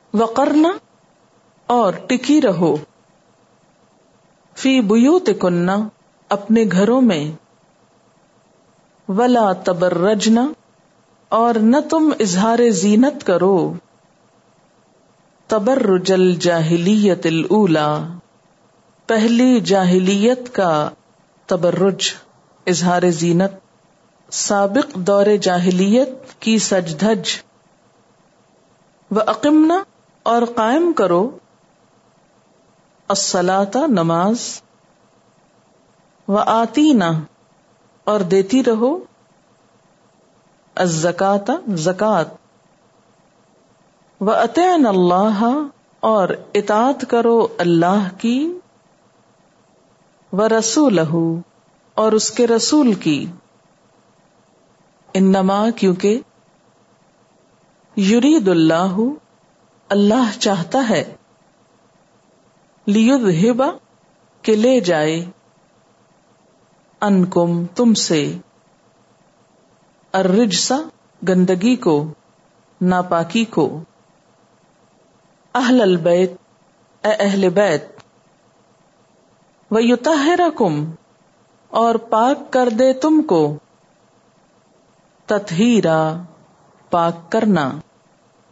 وقرنا اور ٹکی رہو، فی بیوتکن اپنے گھروں میں، ولا تبرجنا اور نہ تم اظہار زینت کرو، تبرج الجاہلیت الاولی پہلی جاہلیت کا تبرج اظہار زینت، سابق دور جاہلیت کی سج دھج، وَأَقِمْنَا اور قائم کرو، الصلاۃ نماز، وَآتِینا اور دیتی رہو، الزکاۃ زکوٰۃ، وَأَطِعْنَا اللہ اور اطاعت کرو اللہ کی، وَرَسُولَہُ اور اس کے رسول کی، انما کیونکہ، یرید اللہ اللہ چاہتا ہے، لیذہب کہ لے جائے، عنکم تم سے، الرجس گندگی کو، ناپاکی کو، اہل البیت اے اہل بیت، ویطہرکم اور پاک کر دے تم کو، تطہیرا پاک کرنا۔